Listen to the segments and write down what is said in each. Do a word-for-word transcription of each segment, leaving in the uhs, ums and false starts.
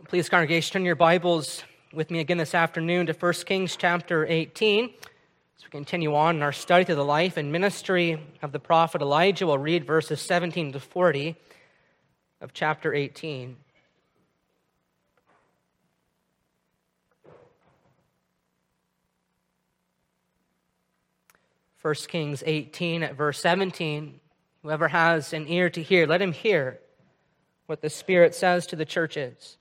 Please, congregation, turn your Bibles with me again this afternoon to First Kings chapter eighteen. As we continue on in our study through the life and ministry of the prophet Elijah, we'll read verses seventeen to forty of chapter eighteen. First Kings eighteen at verse seventeen. Whoever has an ear to hear, let him hear what the Spirit says to the churches.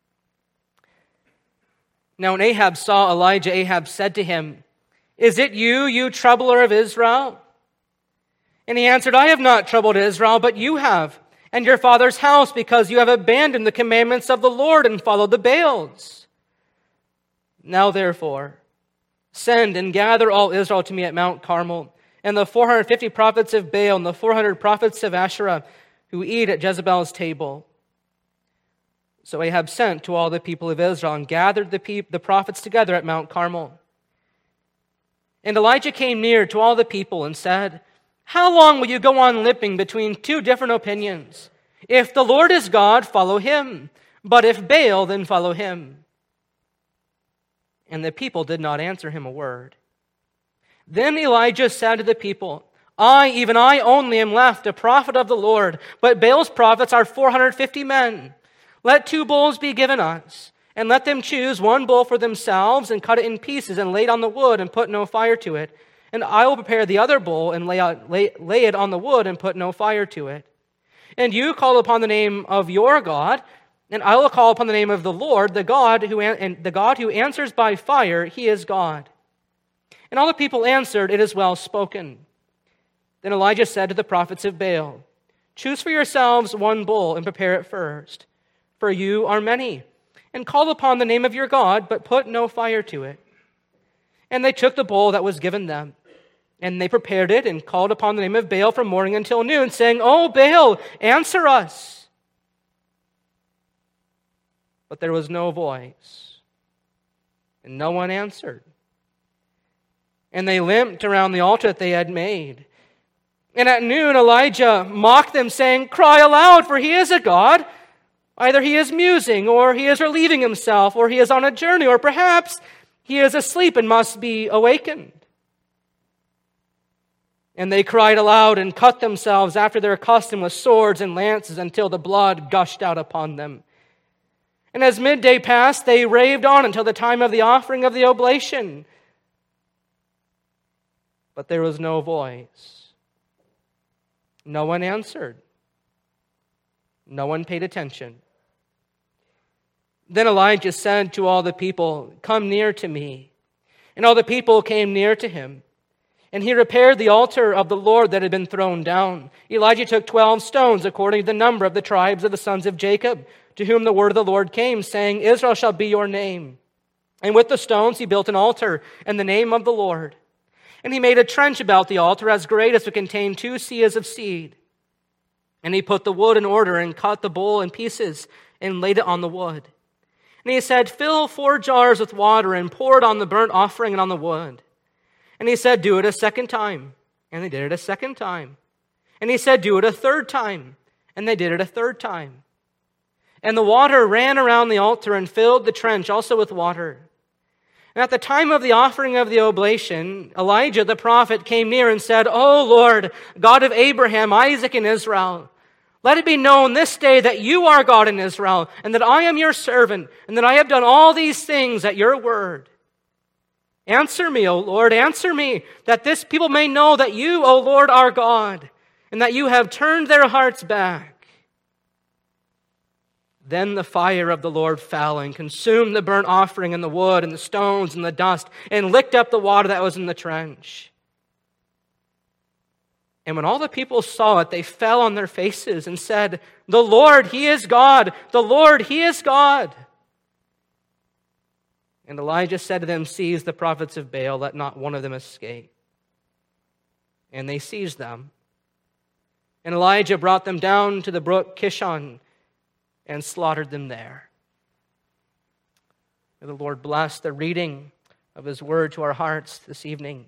Now when Ahab saw Elijah, Ahab said to him, "Is it you, you troubler of Israel?" And he answered, "I have not troubled Israel, but you have, and your father's house, because you have abandoned the commandments of the Lord and followed the Baals. Now therefore, send and gather all Israel to me at Mount Carmel, and the four hundred fifty prophets of Baal and the four hundred prophets of Asherah who eat at Jezebel's table." So Ahab sent to all the people of Israel and gathered the, pe- the prophets together at Mount Carmel. And Elijah came near to all the people and said, "How long will you go on limping between two different opinions? If the Lord is God, follow him. But if Baal, then follow him." And the people did not answer him a word. Then Elijah said to the people, I, even I only am left, a prophet of the Lord, but Baal's prophets are four hundred fifty men. Let two bulls be given us, and let them choose one bull for themselves, and cut it in pieces, and lay it on the wood, and put no fire to it. And I will prepare the other bull, and lay, out, lay, lay it on the wood, and put no fire to it. And you call upon the name of your God, and I will call upon the name of the Lord, the God who and the God who answers by fire. He is God. And all the people answered, "It is well spoken." Then Elijah said to the prophets of Baal, "Choose for yourselves one bull, and prepare it first. For you are many, and call upon the name of your God, but put no fire to it." And they took the bull that was given them, and they prepared it, and called upon the name of Baal from morning until noon, saying, "O Baal, answer us." But there was no voice, and no one answered. And they limped around the altar that they had made. And at noon Elijah mocked them, saying, "Cry aloud, for he is a god. Either he is musing, or he is relieving himself, or he is on a journey, or perhaps he is asleep and must be awakened." And they cried aloud and cut themselves after their custom with swords and lances until the blood gushed out upon them. And as midday passed, they raved on until the time of the offering of the oblation. But there was no voice. No one answered. No one paid attention. Then Elijah said to all the people, "Come near to me." And all the people came near to him. And he repaired the altar of the Lord that had been thrown down. Elijah took twelve stones according to the number of the tribes of the sons of Jacob, to whom the word of the Lord came, saying, "Israel shall be your name." And with the stones he built an altar in the name of the Lord. And he made a trench about the altar as great as to contain two seahs of seed. And he put the wood in order and cut the bull in pieces and laid it on the wood. And he said, "Fill four jars with water and pour it on the burnt offering and on the wood." And he said, "Do it a second time." And they did it a second time. And he said, "Do it a third time." And they did it a third time. And the water ran around the altar and filled the trench also with water. And at the time of the offering of the oblation, Elijah the prophet came near and said, "O Lord, God of Abraham, Isaac, and Israel, let it be known this day that you are God in Israel, and that I am your servant, and that I have done all these things at your word. Answer me, O Lord, answer me, that this people may know that you, O Lord, are God, and that you have turned their hearts back." Then the fire of the Lord fell and consumed the burnt offering and the wood and the stones and the dust, and licked up the water that was in the trench. And when all the people saw it, they fell on their faces and said, "The Lord, He is God! The Lord, He is God!" And Elijah said to them, "Seize the prophets of Baal, let not one of them escape." And they seized them. And Elijah brought them down to the brook Kishon and slaughtered them there. May the Lord bless the reading of His word to our hearts this evening.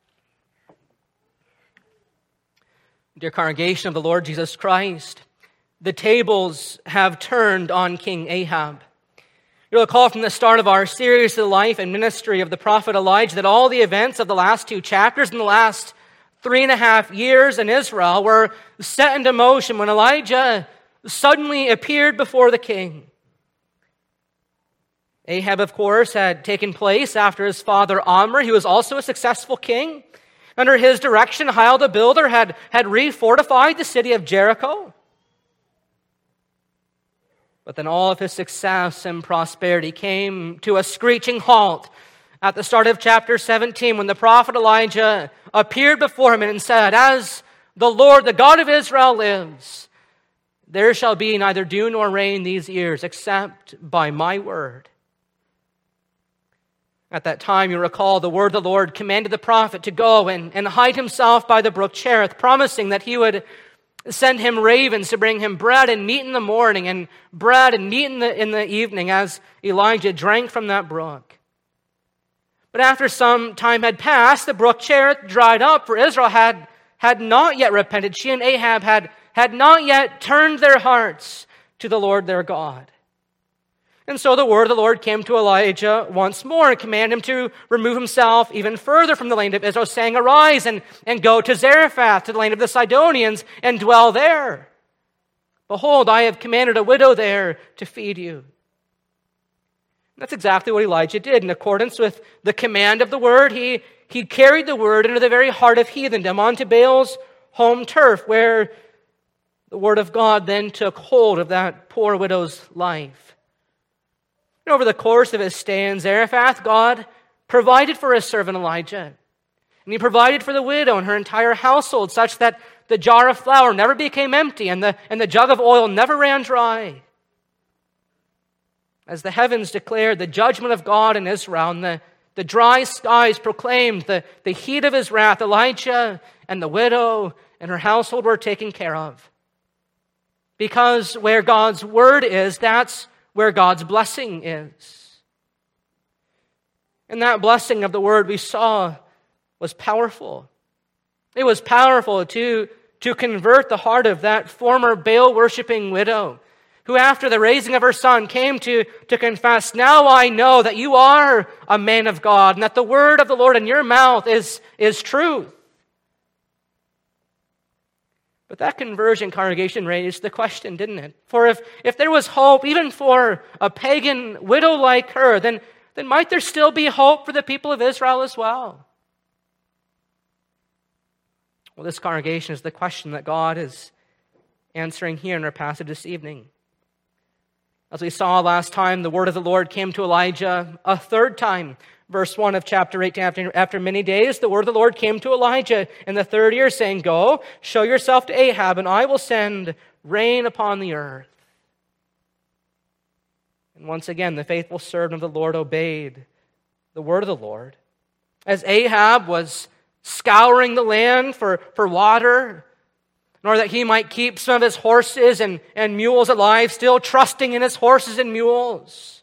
Dear congregation of the Lord Jesus Christ, the tables have turned on King Ahab. You'll recall from the start of our series, The Life and Ministry of the Prophet Elijah, that all the events of the last two chapters in the last three and a half years in Israel were set into motion when Elijah suddenly appeared before the king. Ahab, of course, had taken place after his father Omri. He was also a successful king. Under his direction, Hiel the builder had, had refortified the city of Jericho. But then all of his success and prosperity came to a screeching halt at the start of chapter seventeen when the prophet Elijah appeared before him and said, "As the Lord, the God of Israel lives, there shall be neither dew nor rain these years except by my word." At that time, you recall, the word of the Lord commanded the prophet to go and, and hide himself by the brook Cherith, promising that he would send him ravens to bring him bread and meat in the morning and bread and meat in the, in the evening as Elijah drank from that brook. But after some time had passed, the brook Cherith dried up, for Israel had, had not yet repented. She and Ahab had, had not yet turned their hearts to the Lord their God. And so the word of the Lord came to Elijah once more and commanded him to remove himself even further from the land of Israel, saying, "Arise and, and go to Zarephath, to the land of the Sidonians, and dwell there. Behold, I have commanded a widow there to feed you." That's exactly what Elijah did. In accordance with the command of the word, he, he carried the word into the very heart of heathendom, onto Baal's home turf, where the word of God then took hold of that poor widow's life. And over the course of his stay in Zarephath, God provided for his servant Elijah. And he provided for the widow and her entire household, such that the jar of flour never became empty and the, and the jug of oil never ran dry. As the heavens declared the judgment of God in Israel, and the, the dry skies proclaimed the, the heat of his wrath, Elijah and the widow and her household were taken care of. Because where God's word is, that's where God's blessing is. And that blessing of the word we saw was powerful. It was powerful to, to convert the heart of that former Baal-worshipping widow, who after the raising of her son came to, to confess, "Now I know that you are a man of God, and that the word of the Lord in your mouth is, is truth." But that conversion, congregation, raised the question, didn't it? For if, if there was hope, even for a pagan widow like her, then, then might there still be hope for the people of Israel as well? Well, this, congregation, is the question that God is answering here in our passage this evening. As we saw last time, the word of the Lord came to Elijah a third time. Verse one of chapter eight, after, after many days, the word of the Lord came to Elijah in the third year, saying, "Go, show yourself to Ahab, and I will send rain upon the earth." And once again, the faithful servant of the Lord obeyed the word of the Lord. As Ahab was scouring the land for, for water, in order that he might keep some of his horses and, and mules alive, still trusting in his horses and mules,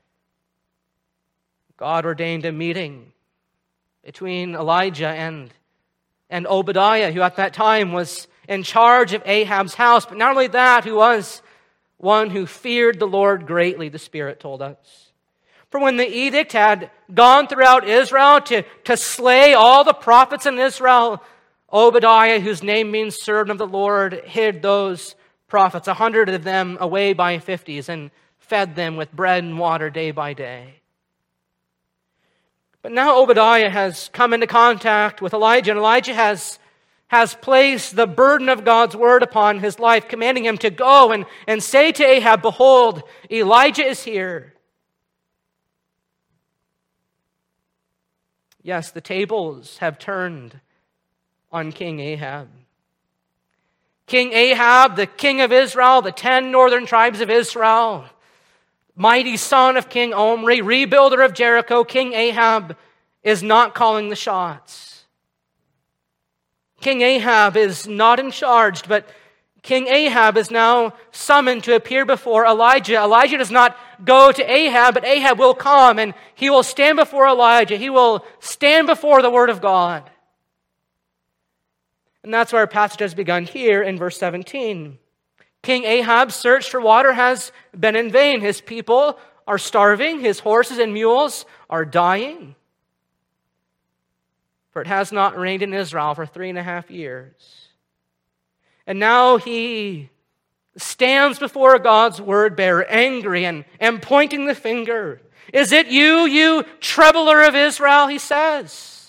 God ordained a meeting between Elijah and, and Obadiah, who at that time was in charge of Ahab's house. But not only that, who was one who feared the Lord greatly, the Spirit told us. For when the edict had gone throughout Israel to, to slay all the prophets in Israel, Obadiah, whose name means servant of the Lord, hid those prophets, a hundred of them, away by fifties, and fed them with bread and water day by day. But now Obadiah has come into contact with Elijah, and Elijah has, has placed the burden of God's word upon his life, commanding him to go and, and say to Ahab, "Behold, Elijah is here." Yes, the tables have turned on King Ahab. King Ahab, the king of Israel, the ten northern tribes of Israel, mighty son of King Omri, rebuilder of Jericho, King Ahab is not calling the shots. King Ahab is not in charge, but King Ahab is now summoned to appear before Elijah. Elijah does not go to Ahab, but Ahab will come and he will stand before Elijah. He will stand before the word of God. And that's where our passage has begun here in verse seventeen. King Ahab's search for water has been in vain. His people are starving. His horses and mules are dying. For it has not rained in Israel for three and a half years. And now he stands before God's word bearer, angry and, and pointing the finger. Is it you, you troubler of Israel, he says.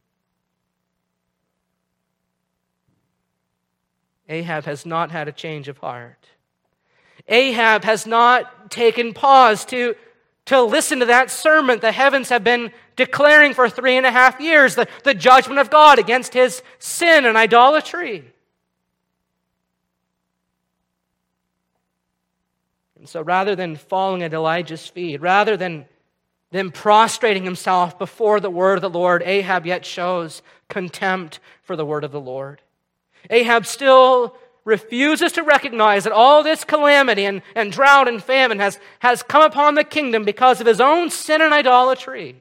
Ahab has not had a change of heart. Ahab has not taken pause to, to listen to that sermon the heavens have been declaring for three and a half years, the, the judgment of God against his sin and idolatry. And so rather than falling at Elijah's feet, rather than, than prostrating himself before the word of the Lord, Ahab yet shows contempt for the word of the Lord. Ahab still refuses to recognize that all this calamity and, and drought and famine has, has come upon the kingdom because of his own sin and idolatry.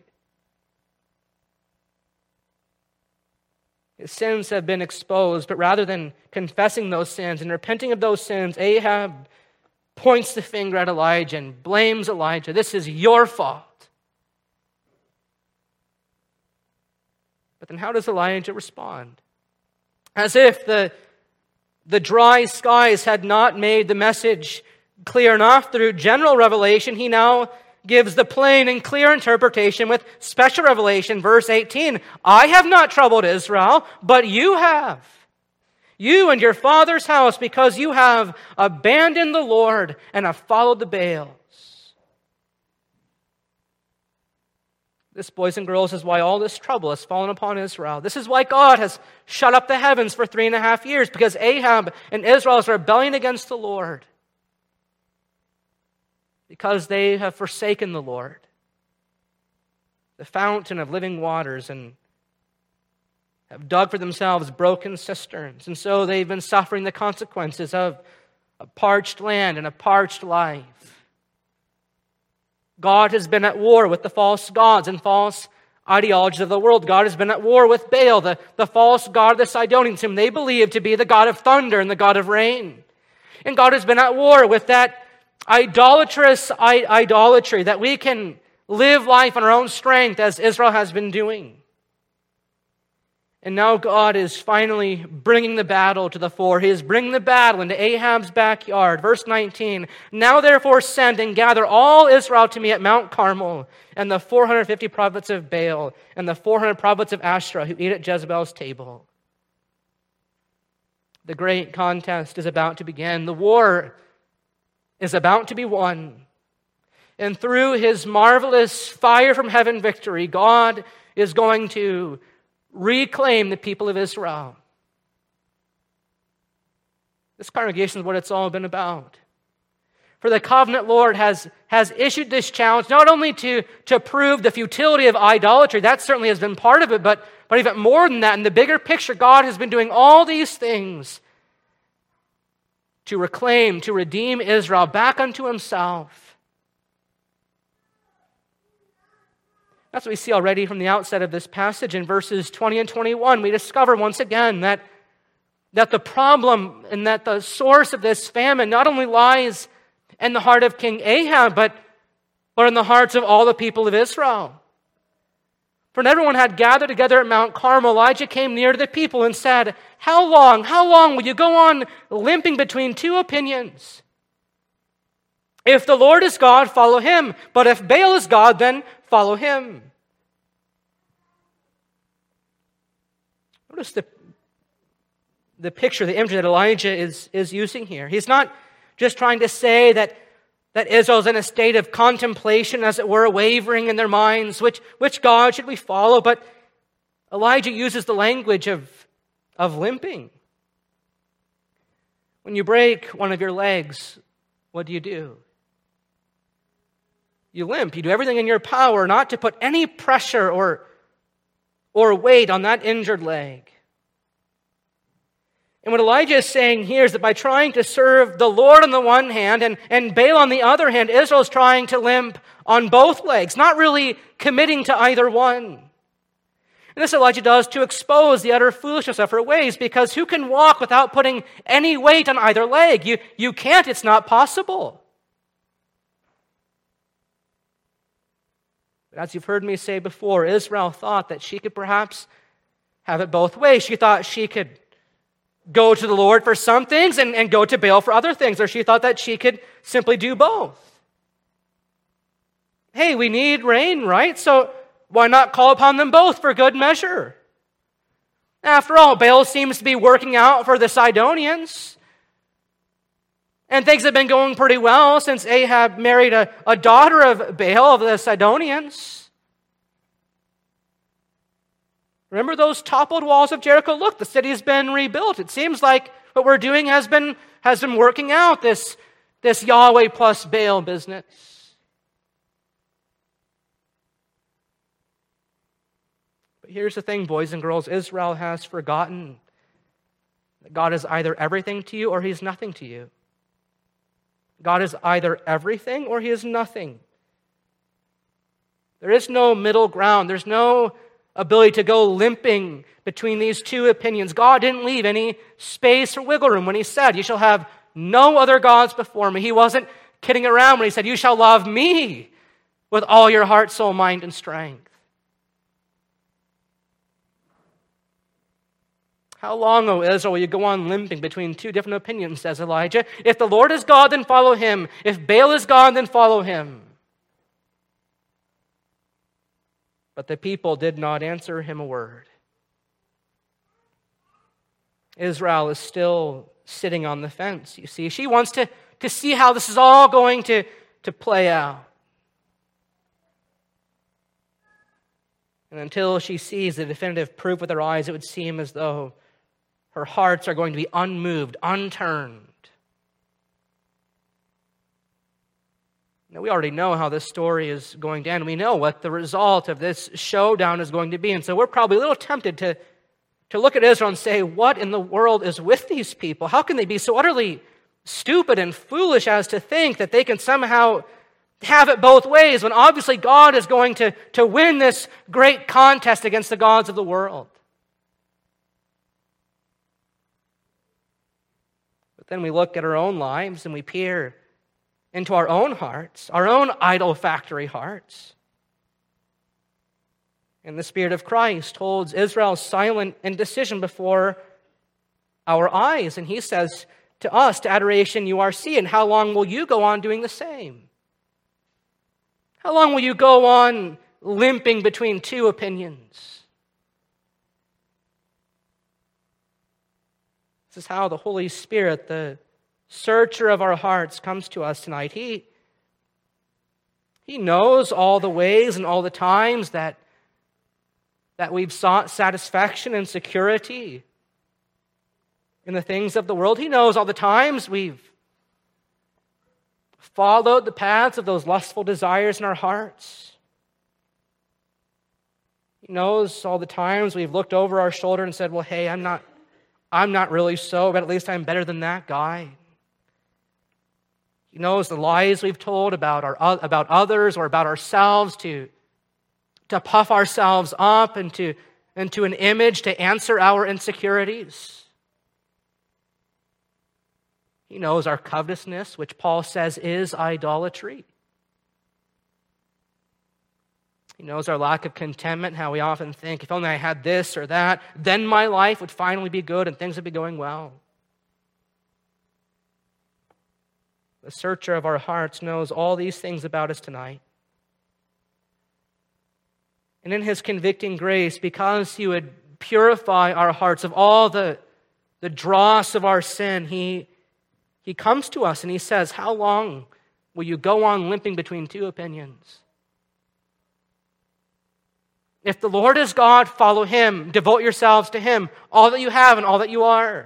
His sins have been exposed, but rather than confessing those sins and repenting of those sins, Ahab points the finger at Elijah and blames Elijah. This is your fault. But then how does Elijah respond? As if the, the dry skies had not made the message clear enough through general revelation, he now gives the plain and clear interpretation with special revelation. Verse eighteen, I have not troubled Israel, but you have. You and your father's house, because you have abandoned the Lord and have followed the Baals. This, boys and girls, is why all this trouble has fallen upon Israel. This is why God has shut up the heavens for three and a half years, because Ahab and Israel is rebelling against the Lord. Because they have forsaken the Lord, the fountain of living waters, and have dug for themselves broken cisterns. And so they've been suffering the consequences of a parched land and a parched life. God has been at war with the false gods and false ideologies of the world. God has been at war with Baal, the, the false god of the Sidonians, whom they believe to be the god of thunder and the god of rain. And God has been at war with that idolatrous idolatry that we can live life on our own strength, as Israel has been doing. And now God is finally bringing the battle to the fore. He is bringing the battle into Ahab's backyard. Verse nineteen, now therefore send and gather all Israel to me at Mount Carmel, and the four hundred fifty prophets of Baal, and the four hundred prophets of Asherah who eat at Jezebel's table. The great contest is about to begin. The war is about to be won. And through his marvelous fire from heaven victory, God is going to reclaim the people of Israel. This congregation is what it's all been about. For the covenant Lord has, has issued this challenge not only to, to prove the futility of idolatry, that certainly has been part of it, but, but even more than that, in the bigger picture, God has been doing all these things to reclaim, to redeem Israel back unto himself. That's what we see already from the outset of this passage. In verses twenty and twenty-one, we discover once again that, that the problem and that the source of this famine not only lies in the heart of King Ahab, but, but in the hearts of all the people of Israel. For when everyone had gathered together at Mount Carmel, Elijah came near to the people and said, How long, how long will you go on limping between two opinions? If the Lord is God, follow him. But if Baal is God, then follow him. Notice the, the picture, the imagery that Elijah is, is using here. He's not just trying to say that, that Israel's in a state of contemplation, as it were, wavering in their minds. Which, which God should we follow? But Elijah uses the language of, of limping. When you break one of your legs, what do you do? You limp. You do everything in your power not to put any pressure or, or weight on that injured leg. And what Elijah is saying here is that by trying to serve the Lord on the one hand and, and Baal on the other hand, Israel is trying to limp on both legs, not really committing to either one. And this Elijah does to expose the utter foolishness of her ways, because who can walk without putting any weight on either leg? You, you can't, it's not possible. But as you've heard me say before, Israel thought that she could perhaps have it both ways. She thought she could go to the Lord for some things and, and go to Baal for other things, or she thought that she could simply do both. Hey, we need rain, right? So why not call upon them both for good measure? After all, Baal seems to be working out for the Sidonians. And things have been going pretty well since Ahab married a, a daughter of Baal, of the Sidonians. Remember those toppled walls of Jericho? Look, the city's been rebuilt. It seems like what we're doing has been, has been working out, this, this Yahweh plus Baal business. But here's the thing, boys and girls. Israel has forgotten that God is either everything to you or He's nothing to you. God is either everything or He is nothing. There is no middle ground. There's no ability to go limping between these two opinions. God didn't leave any space or wiggle room when He said, "You shall have no other gods before me." He wasn't kidding around when He said, "You shall love me with all your heart, soul, mind, and strength." How long, O Israel, will you go on limping between two different opinions, says Elijah? If the Lord is God, then follow Him. If Baal is God, then follow him. But the people did not answer him a word. Israel is still sitting on the fence, you see. She wants to, to see how this is all going to, to play out. And until she sees the definitive proof with her eyes, it would seem as though her hearts are going to be unmoved, unturned. Now, we already know how this story is going to end. We know what the result of this showdown is going to be. And so we're probably a little tempted to, to look at Israel and say, what in the world is with these people? How can they be so utterly stupid and foolish as to think that they can somehow have it both ways, when obviously God is going to, to win this great contest against the gods of the world? But then we look at our own lives and we peer into our own hearts, our own idol factory hearts. And the Spirit of Christ holds Israel's silent indecision before our eyes. And He says to us, to adoration you are seeing, how long will you go on doing the same? How long will you go on limping between two opinions? This is how the Holy Spirit, the searcher of our hearts, comes to us tonight. He, he knows all the ways and all the times that, that we've sought satisfaction and security in the things of the world. He knows all the times we've followed the paths of those lustful desires in our hearts. He knows all the times we've looked over our shoulder and said, well, hey, I'm not, I'm not really so, but at least I'm better than that guy. He knows the lies we've told about our about others or about ourselves to, to puff ourselves up into, into an image to answer our insecurities. He knows our covetousness, which Paul says is idolatry. He knows our lack of contentment, how we often think, if only I had this or that, then my life would finally be good and things would be going well. The searcher of our hearts knows all these things about us tonight. And in His convicting grace, because He would purify our hearts of all the, the dross of our sin, He, he comes to us and He says, how long will you go on limping between two opinions? If the Lord is God, follow Him. Devote yourselves to Him, all that you have and all that you are.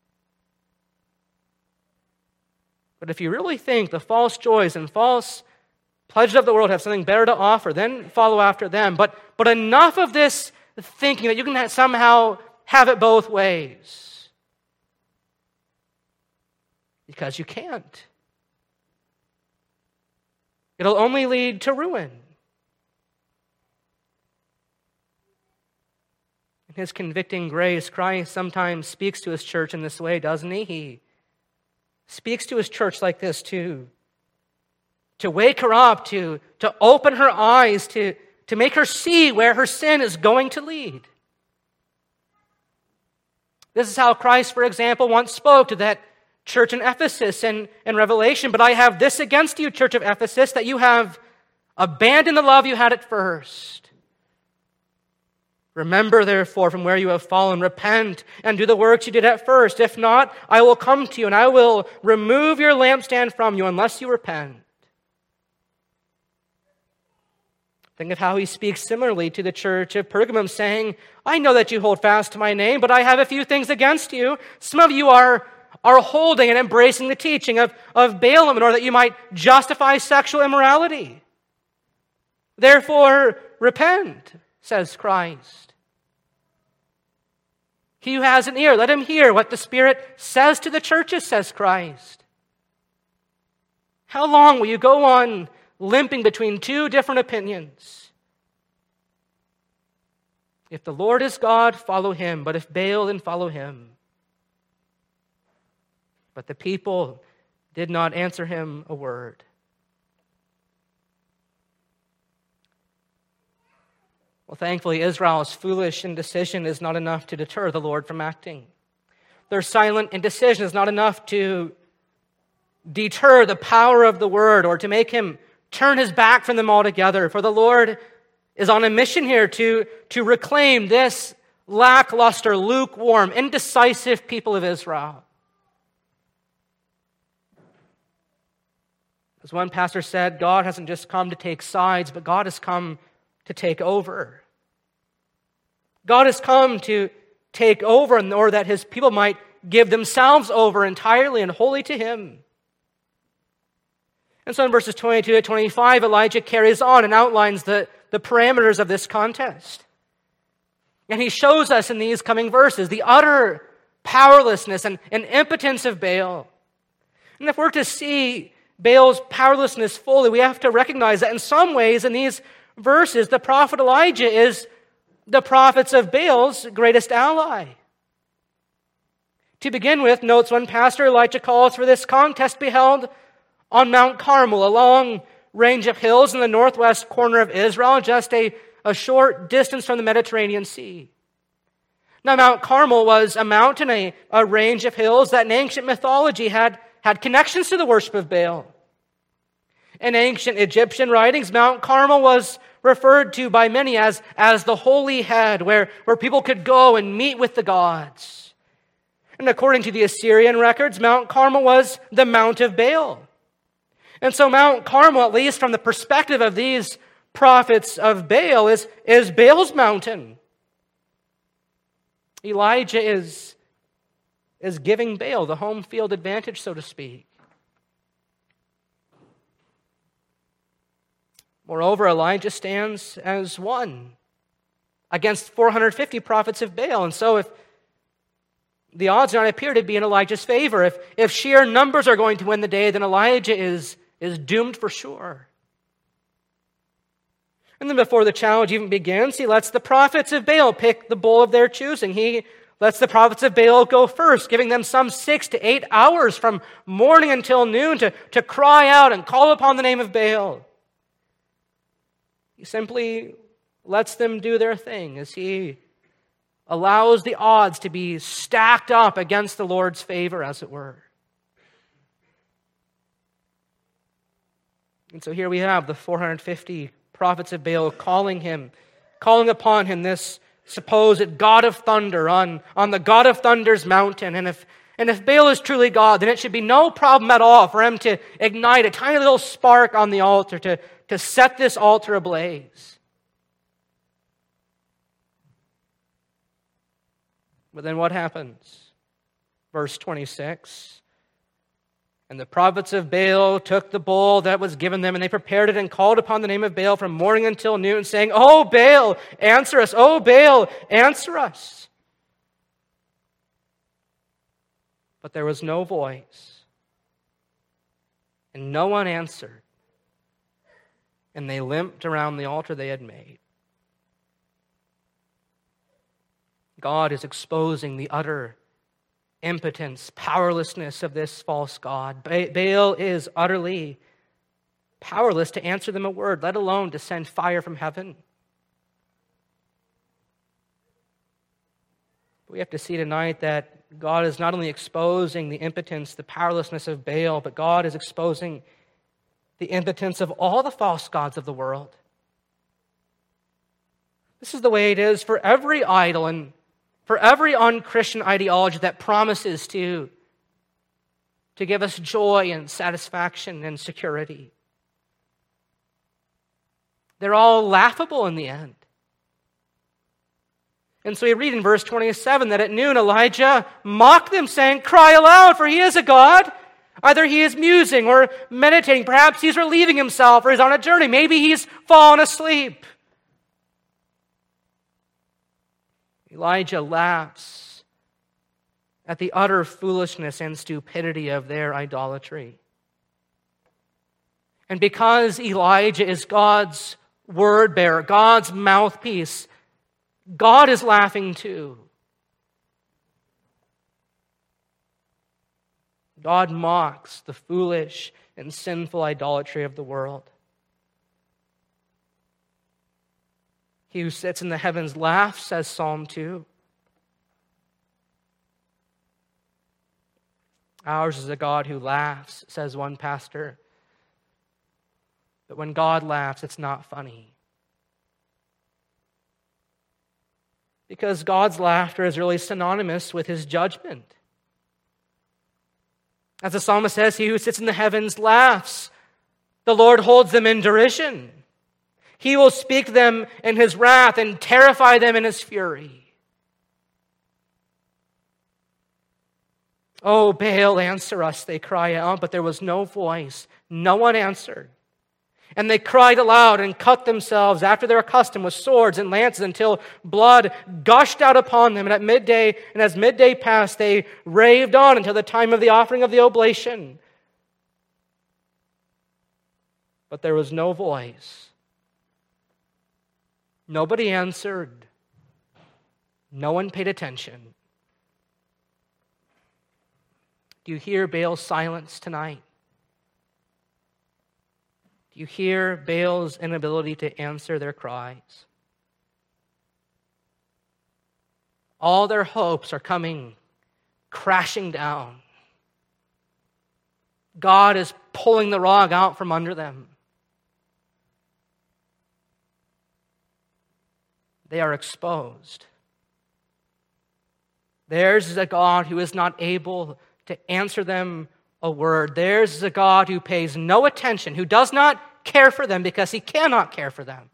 But if you really think the false joys and false pleasures of the world have something better to offer, then follow after them. But, but enough of this thinking that you can somehow have it both ways. Because you can't. It'll only lead to ruin. His convicting grace, Christ sometimes speaks to His church in this way, doesn't He? He speaks to His church like this too. To wake her up, to, to open her eyes, to, to make her see where her sin is going to lead. This is how Christ, for example, once spoke to that church in Ephesus in, in Revelation. But I have this against you, church of Ephesus, that you have abandoned the love you had at first. Remember, therefore, from where you have fallen, repent and do the works you did at first. If not, I will come to you and I will remove your lampstand from you unless you repent. Think of how he speaks similarly to the church of Pergamum, saying, I know that you hold fast to my name, but I have a few things against you. Some of you are, are holding and embracing the teaching of, of Balaam in order that you might justify sexual immorality. Therefore, repent, says Christ. He who has an ear, let him hear what the Spirit says to the churches, says Christ. How long will you go on limping between two different opinions? If the Lord is God, follow Him. But if Baal, then follow him. But the people did not answer him a word. Well, thankfully, Israel's foolish indecision is not enough to deter the Lord from acting. Their silent indecision is not enough to deter the power of the word or to make Him turn His back from them altogether. For the Lord is on a mission here to, to reclaim this lackluster, lukewarm, indecisive people of Israel. As one pastor said, God hasn't just come to take sides, but God has come to take over. God has come to take over in order that His people might give themselves over entirely and wholly to Him. And so in verses twenty-two to twenty-five, Elijah carries on and outlines the, the parameters of this contest. And he shows us in these coming verses the utter powerlessness and, and impotence of Baal. And if we're to see Baal's powerlessness fully, we have to recognize that in some ways in these verses, the prophet Elijah is the prophets of Baal's greatest ally. To begin with, notes one pastor, Elijah calls for this contest to be held on Mount Carmel, a long range of hills in the northwest corner of Israel, just a, a short distance from the Mediterranean Sea. Now, Mount Carmel was a mountain, a, a range of hills that in ancient mythology had, had connections to the worship of Baal. In ancient Egyptian writings, Mount Carmel was referred to by many as, as the holy head, where, where people could go and meet with the gods. And according to the Assyrian records, Mount Carmel was the Mount of Baal. And so Mount Carmel, at least from the perspective of these prophets of Baal, is, is Baal's mountain. Elijah is, is giving Baal the home field advantage, so to speak. Moreover, Elijah stands as one against four hundred fifty prophets of Baal. And so if the odds do not appear to be in Elijah's favor, if, if sheer numbers are going to win the day, then Elijah is is doomed for sure. And then before the challenge even begins, he lets the prophets of Baal pick the bull of their choosing. He lets the prophets of Baal go first, giving them some six to eight hours from morning until noon to, to cry out and call upon the name of Baal. He simply lets them do their thing as he allows the odds to be stacked up against the Lord's favor, as it were. And so here we have the four hundred fifty prophets of Baal calling him, calling upon him, this supposed God of thunder on, on the God of thunder's mountain. And if, and if Baal is truly God, then it should be no problem at all for him to ignite a tiny little spark on the altar, to, to set this altar ablaze. But then what happens? Verse twenty-six. And the prophets of Baal took the bull that was given them, and they prepared it and called upon the name of Baal from morning until noon, saying, "O Baal, answer us! O Baal, answer us!" But there was no voice, and no one answered. And they limped around the altar they had made. God is exposing the utter impotence, powerlessness of this false god. Ba- Baal is utterly powerless to answer them a word, let alone to send fire from heaven. We have to see tonight that God is not only exposing the impotence, the powerlessness of Baal, but God is exposing the impotence of all the false gods of the world. This is the way it is for every idol and for every unchristian ideology that promises to, to give us joy and satisfaction and security. They're all laughable in the end. And so we read in verse twenty-seven that at noon Elijah mocked them, saying, "Cry aloud, for he is a god. Either he is musing or meditating. Perhaps he's relieving himself or he's on a journey. Maybe he's fallen asleep." Elijah laughs at the utter foolishness and stupidity of their idolatry. And because Elijah is God's word bearer, God's mouthpiece, God is laughing too. God mocks the foolish and sinful idolatry of the world. He who sits in the heavens laughs, says Psalm two. Ours is a God who laughs, says one pastor. But when God laughs, it's not funny. Because God's laughter is really synonymous with his judgment. As the psalmist says, he who sits in the heavens laughs. The Lord holds them in derision. He will speak them in his wrath and terrify them in his fury. "Oh, Baal, answer us," they cry out, but there was no voice. No one answered. And they cried aloud and cut themselves after their custom with swords and lances until blood gushed out upon them. And at midday, and as midday passed, they raved on until the time of the offering of the oblation. But there was no voice. Nobody answered. No one paid attention. Do you hear Baal's silence tonight? Do you hear Baal's inability to answer their cries? All their hopes are coming crashing down. God is pulling the rug out from under them. They are exposed. Theirs is a God who is not able to answer them a word. Theirs is a God who pays no attention, who does not care for them because he cannot care for them.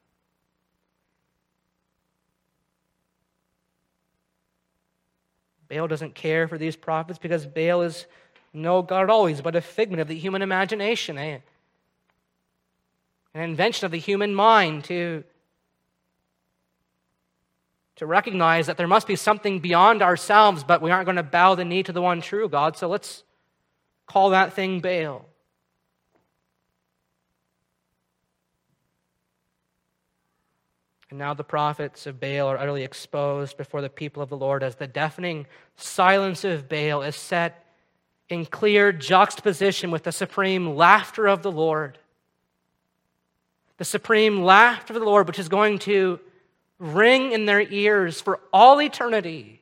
Baal doesn't care for these prophets because Baal is no God at all. He's but a figment of the human imagination, eh? An invention of the human mind to to recognize that there must be something beyond ourselves, but we aren't going to bow the knee to the one true God, so let's call that thing Baal. And now the prophets of Baal are utterly exposed before the people of the Lord as the deafening silence of Baal is set in clear juxtaposition with the supreme laughter of the Lord. The supreme laughter of the Lord, which is going to ring in their ears for all eternity.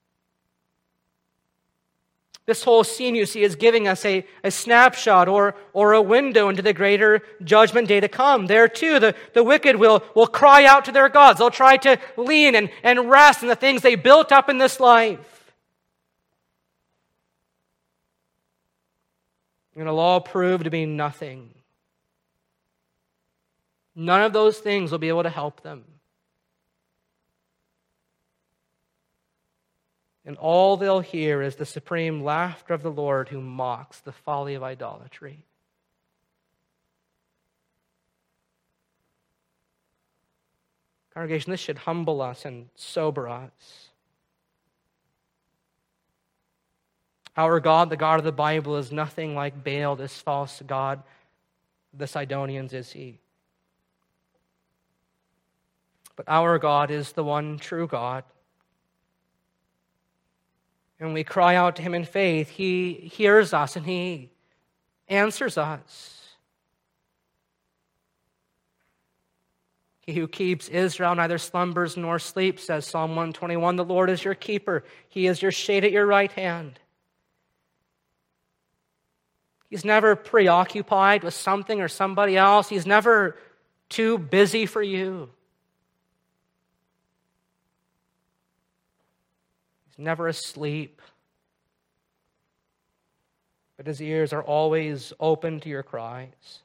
This whole scene, you see, is giving us a, a snapshot or, or a window into the greater judgment day to come. There too, the, the wicked will, will cry out to their gods. They'll try to lean and, and rest in the things they built up in this life. And it'll all prove to be nothing. None of those things will be able to help them. And all they'll hear is the supreme laughter of the Lord who mocks the folly of idolatry. Congregation, this should humble us and sober us. Our God, the God of the Bible, is nothing like Baal, this false god, the Sidonians, is he. But our God is the one true God. And we cry out to him in faith. He hears us and he answers us. He who keeps Israel neither slumbers nor sleeps, says Psalm one twenty-one. The Lord is your keeper. He is your shade at your right hand. He's never preoccupied with something or somebody else. He's never too busy for you. He's never asleep. But his ears are always open to your cries.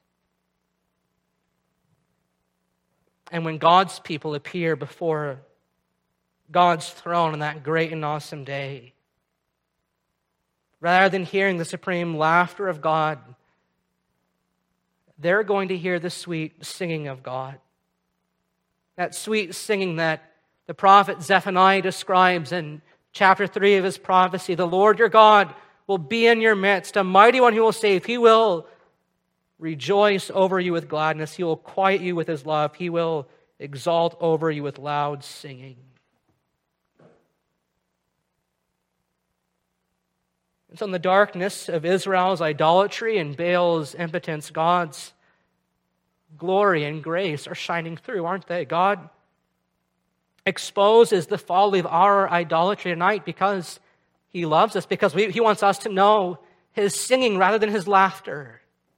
And when God's people appear before God's throne on that great and awesome day, rather than hearing the supreme laughter of God, they're going to hear the sweet singing of God. That sweet singing that the prophet Zephaniah describes in chapter three of his prophecy. The Lord your God will be in your midst, a mighty one who will save. He will rejoice over you with gladness. He will quiet you with his love. He will exalt over you with loud singing. And so in the darkness of Israel's idolatry and Baal's impotence, God's glory and grace are shining through, aren't they? God exposes the folly of our idolatry tonight because he loves us, because we, he wants us to know his singing rather than his laughter.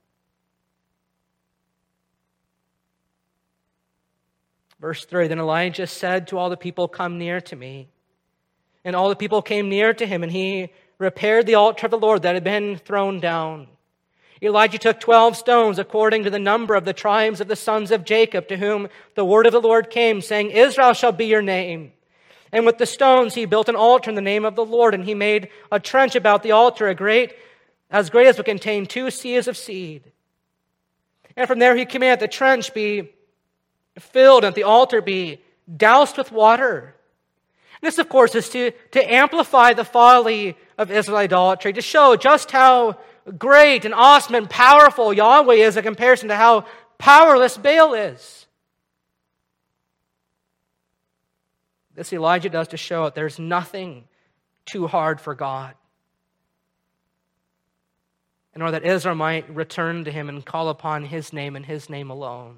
Verse three, then Elijah said to all the people, come near to me. And all the people came near to him, and he repaired the altar of the Lord that had been thrown down. Elijah took twelve stones according to the number of the tribes of the sons of Jacob, to whom the word of the Lord came, saying, Israel shall be your name. And with the stones he built an altar in the name of the Lord, and he made a trench about the altar, a great, as great as would contain two seahs of seed. And from there he commanded the trench be filled and the altar be doused with water. And this, of course, is to, to amplify the folly of Israel idolatry, to show just how great and awesome and powerful Yahweh is in comparison to how powerless Baal is. This Elijah does to show that there's nothing too hard for God, in order that Israel might return to him and call upon his name and his name alone.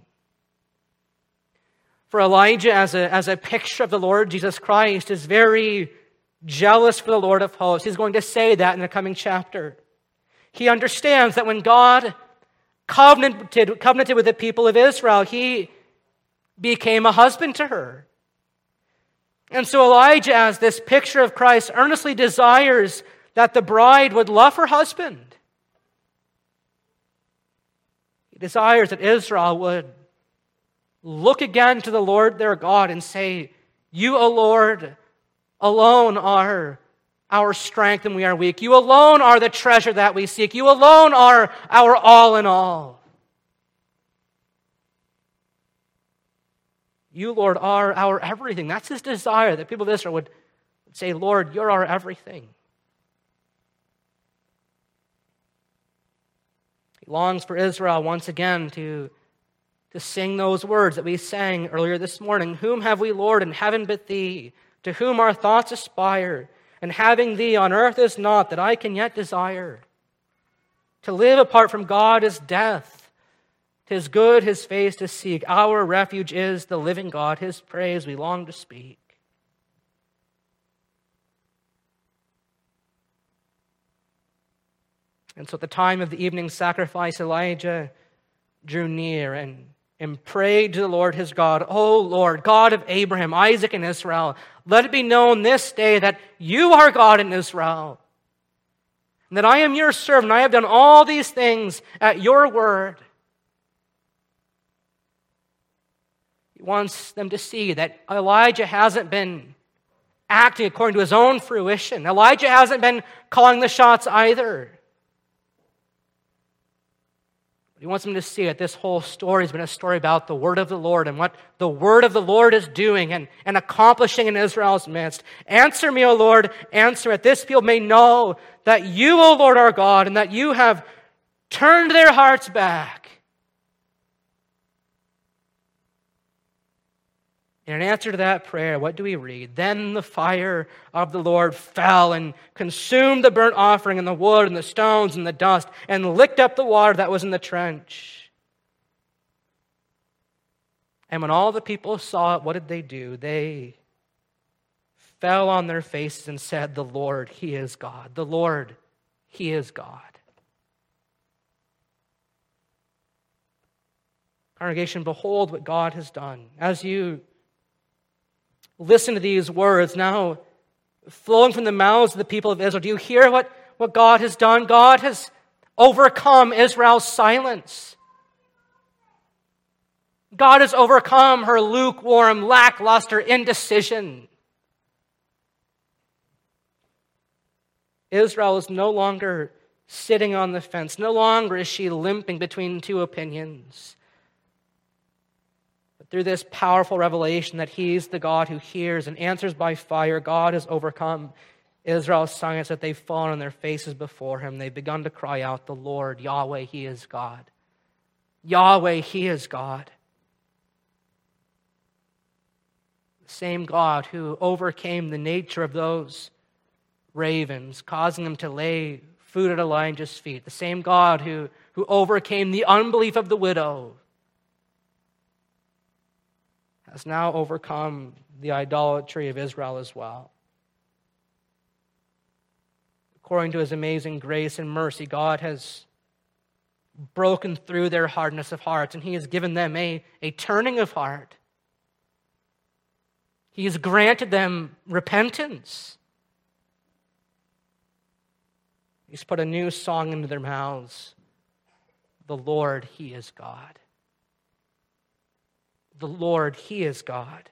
For Elijah, as a, as a picture of the Lord Jesus Christ, is very jealous for the Lord of hosts. He's going to say that in the coming chapter. He understands that when God covenanted, covenanted with the people of Israel, he became a husband to her. And so Elijah, as this picture of Christ, earnestly desires that the bride would love her husband. He desires that Israel would look again to the Lord their God and say, you, O Lord, alone are our strength and we are weak. You alone are the treasure that we seek. You alone are our all in all. You, Lord, are our everything. That's his desire, that people of Israel would say, Lord, you're our everything. He longs for Israel once again to to sing those words that we sang earlier this morning. Whom have we, Lord, in heaven but thee? To whom our thoughts aspire? And having thee on earth is naught that I can yet desire. To live apart from God is death. 'Tis good his face to seek. Our refuge is the living God. His praise we long to speak. And so at the time of the evening sacrifice, Elijah drew near and and prayed to the Lord his God, O Lord, God of Abraham, Isaac, and Israel, let it be known this day that you are God in Israel, and that I am your servant. I have done all these things at your word. He wants them to see that Elijah hasn't been acting according to his own fruition. Elijah hasn't been calling the shots either. He wants them to see that this whole story has been a story about the word of the Lord and what the word of the Lord is doing and, and accomplishing in Israel's midst. Answer me, O Lord, answer it. This people may know that you, O Lord, are God, and that you have turned their hearts back. And in answer to that prayer, what do we read? Then the fire of the Lord fell and consumed the burnt offering and the wood and the stones and the dust and licked up the water that was in the trench. And when all the people saw it, what did they do? They fell on their faces and said, "The Lord, He is God. The Lord, He is God." Congregation, behold what God has done. As you listen to these words now flowing from the mouths of the people of Israel, do you hear what, what God has done? God has overcome Israel's silence. God has overcome her lukewarm, lackluster indecision. Israel is no longer sitting on the fence. No longer is she limping between two opinions. But through this powerful revelation that He's the God who hears and answers by fire, God has overcome Israel's silence, that they've fallen on their faces before Him. They've begun to cry out, "The Lord, Yahweh, He is God. Yahweh, He is God." The same God who overcame the nature of those ravens, causing them to lay food at Elijah's feet. The same God who, who overcame the unbelief of the widow has now overcome the idolatry of Israel as well. According to His amazing grace and mercy, God has broken through their hardness of hearts, and He has given them a, a turning of heart. He has granted them repentance. He's put a new song into their mouths. The Lord, He is God. The Lord, He is God.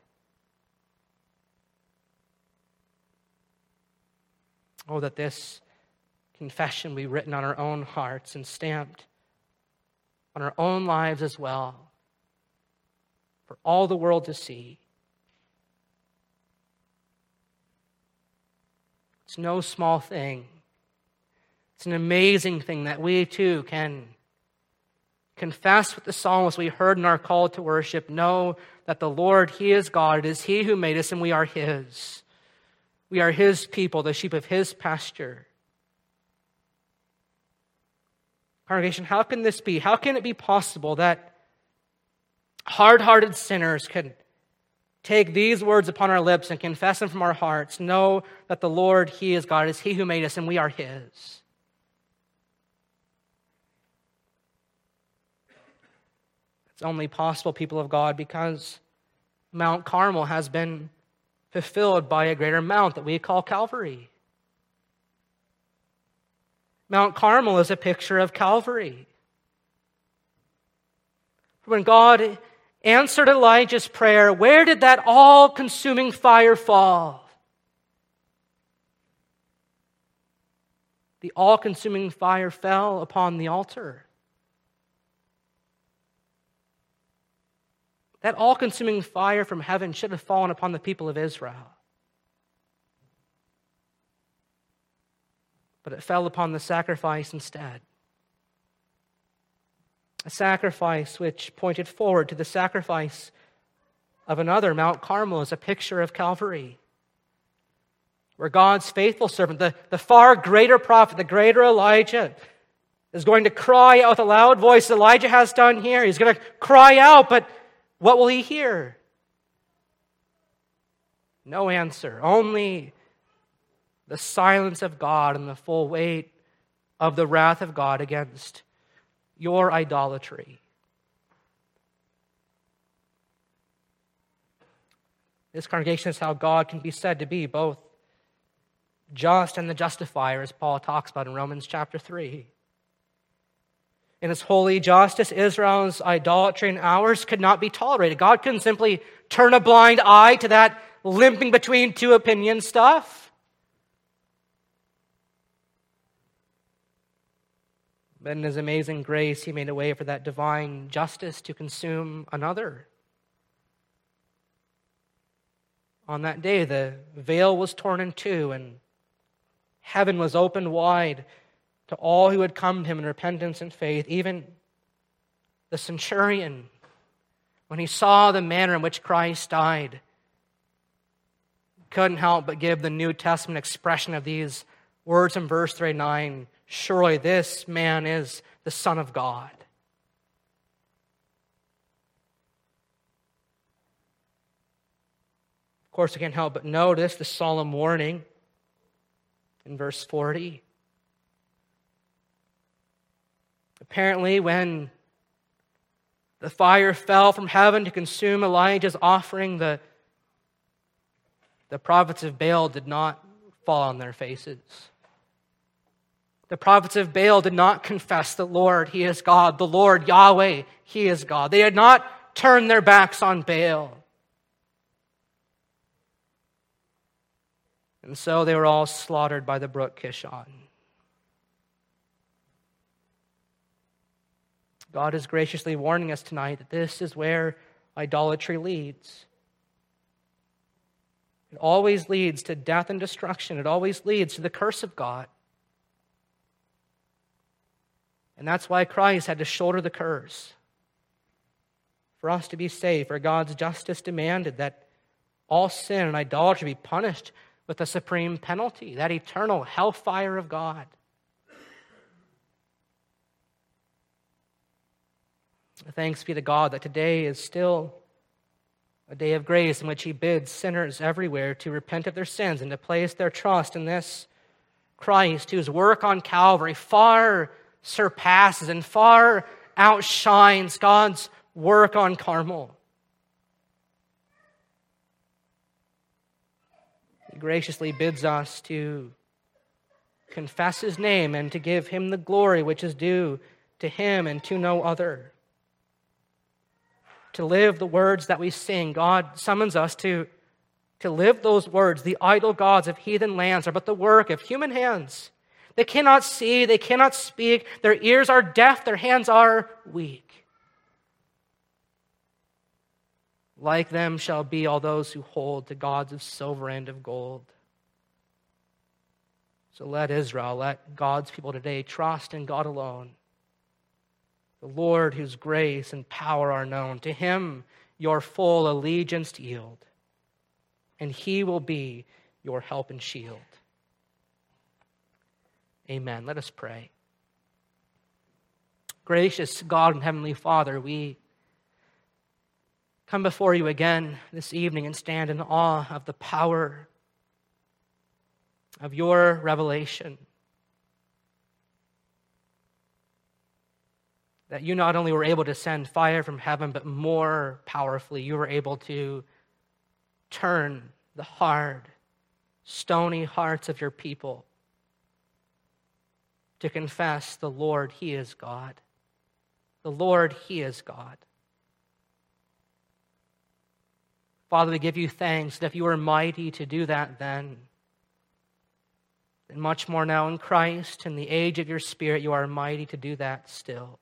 Oh, that this confession be written on our own hearts and stamped on our own lives as well, for all the world to see. It's no small thing. It's an amazing thing that we too can confess with the psalmist we heard in our call to worship. Know that the Lord, He is God. It is He who made us, and we are His. We are His people, the sheep of His pasture. Congregation, how can this be? How can it be possible that hard-hearted sinners could take these words upon our lips and confess them from our hearts? Know that the Lord, He is God. It is He who made us, and we are His. It's only possible, people of God, because Mount Carmel has been fulfilled by a greater mount that we call Calvary. Mount Carmel is a picture of Calvary. When God answered Elijah's prayer, where did that all-consuming fire fall? The all-consuming fire fell upon the altar. That all-consuming fire from heaven should have fallen upon the people of Israel. But it fell upon the sacrifice instead. A sacrifice which pointed forward to the sacrifice of another. Mount Carmel is a picture of Calvary, where God's faithful servant, the, the far greater prophet, the greater Elijah, is going to cry out with a loud voice. Elijah has done here. He's going to cry out, but what will he hear? No answer. Only the silence of God and the full weight of the wrath of God against your idolatry. This congregation is how God can be said to be both just and the justifier, as Paul talks about in Romans chapter three. In His holy justice, Israel's idolatry and ours could not be tolerated. God couldn't simply turn a blind eye to that limping between two opinion stuff. But in His amazing grace, He made a way for that divine justice to consume another. On that day, the veil was torn in two, and heaven was opened wide to all who had come to Him in repentance and faith, even the centurion, when he saw the manner in which Christ died, he couldn't help but give the New Testament expression of these words in verse thirty-nine, surely this man is the Son of God. Of course, I can't help but notice the solemn warning in verse forty. Apparently, when the fire fell from heaven to consume Elijah's offering, the, the prophets of Baal did not fall on their faces. The prophets of Baal did not confess the Lord, He is God. The Lord, Yahweh, He is God. They had not turned their backs on Baal. And so they were all slaughtered by the brook Kishon. God is graciously warning us tonight that this is where idolatry leads. It always leads to death and destruction. It always leads to the curse of God. And that's why Christ had to shoulder the curse. For us to be saved, for God's justice demanded that all sin and idolatry be punished with a supreme penalty, that eternal hellfire of God. Thanks be to God that today is still a day of grace in which He bids sinners everywhere to repent of their sins and to place their trust in this Christ, whose work on Calvary far surpasses and far outshines God's work on Carmel. He graciously bids us to confess His name and to give Him the glory which is due to Him and to no other. To live the words that we sing. God summons us to, to live those words. The idol gods of heathen lands are but the work of human hands. They cannot see, they cannot speak, their ears are deaf, their hands are weak. Like them shall be all those who hold to gods of silver and of gold. So let Israel, let God's people today trust in God alone. The Lord whose grace and power are known. To Him your full allegiance yield, and He will be your help and shield. Amen. Let us pray. Gracious God and Heavenly Father, we come before You again this evening and stand in awe of the power of Your revelation. That You not only were able to send fire from heaven, but more powerfully, You were able to turn the hard, stony hearts of Your people to confess the Lord, He is God. The Lord, He is God. Father, we give You thanks that if You were mighty to do that then, and much more now in Christ, in the age of Your Spirit, You are mighty to do that still.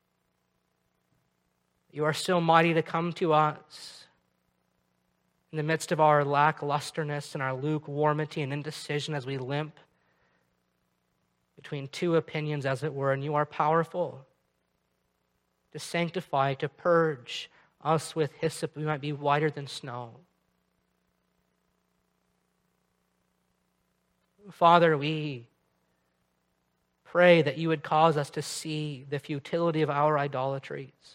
You are still mighty to come to us in the midst of our lacklusterness and our lukewarmity and indecision as we limp between two opinions, as it were, and You are powerful to sanctify, to purge us with hyssop, we might be whiter than snow. Father, we pray that You would cause us to see the futility of our idolatries.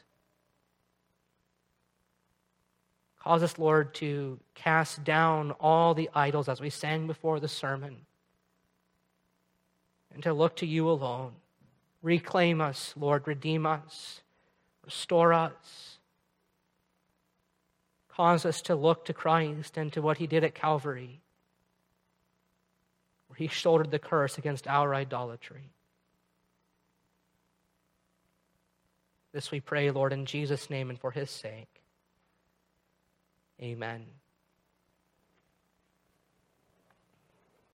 Cause us, Lord, to cast down all the idols as we sang before the sermon, and to look to You alone. Reclaim us, Lord, redeem us, restore us. Cause us to look to Christ and to what He did at Calvary, where He shouldered the curse against our idolatry. This we pray, Lord, in Jesus' name and for His sake. Amen.